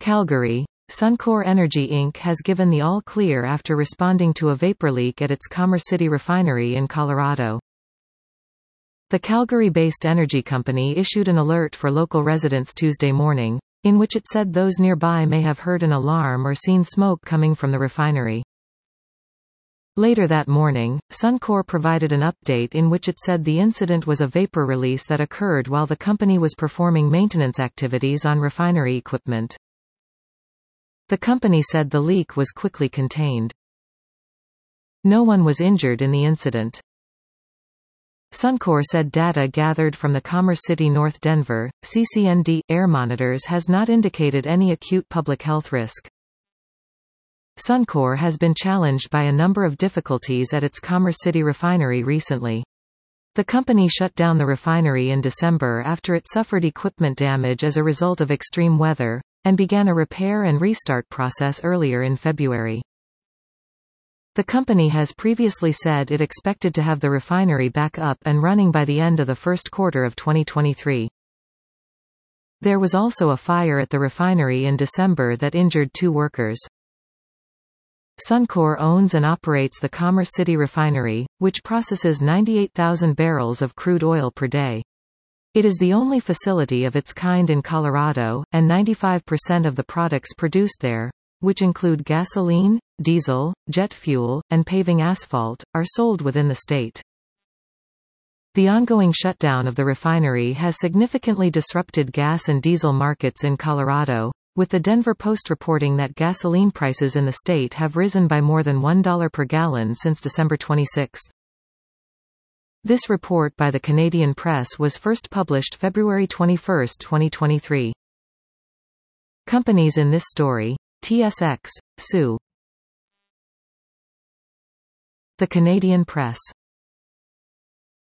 Calgary. Suncor Energy Inc. has given the all-clear after responding to a vapor leak at its Commerce City refinery in Colorado. The Calgary-based energy company issued an alert for local residents Tuesday morning, in which it said those nearby may have heard an alarm or seen smoke coming from the refinery. Later that morning, Suncor provided an update in which it said the incident was a vapor release that occurred while the company was performing maintenance activities on refinery equipment. The company said the leak was quickly contained. No one was injured in the incident. Suncor said data gathered from the Commerce City North Denver, CCND, air monitors has not indicated any acute public health risk. Suncor has been challenged by a number of difficulties at its Commerce City refinery recently. The company shut down the refinery in December after it suffered equipment damage as a result of extreme weather, and began a repair and restart process earlier in February. The company has previously said it expected to have the refinery back up and running by the end of the first quarter of 2023. There was also a fire at the refinery in December that injured 2 workers. Suncor owns and operates the Commerce City refinery, which processes 98,000 barrels of crude oil per day. It is the only facility of its kind in Colorado, and 95% of the products produced there, which include gasoline, diesel, jet fuel, and paving asphalt, are sold within the state. The ongoing shutdown of the refinery has significantly disrupted gas and diesel markets in Colorado, with the Denver Post reporting that gasoline prices in the state have risen by more than $1 per gallon since December 26. This report by the Canadian Press was first published February 21, 2023. Companies in this story: TSX, Sue. The Canadian Press.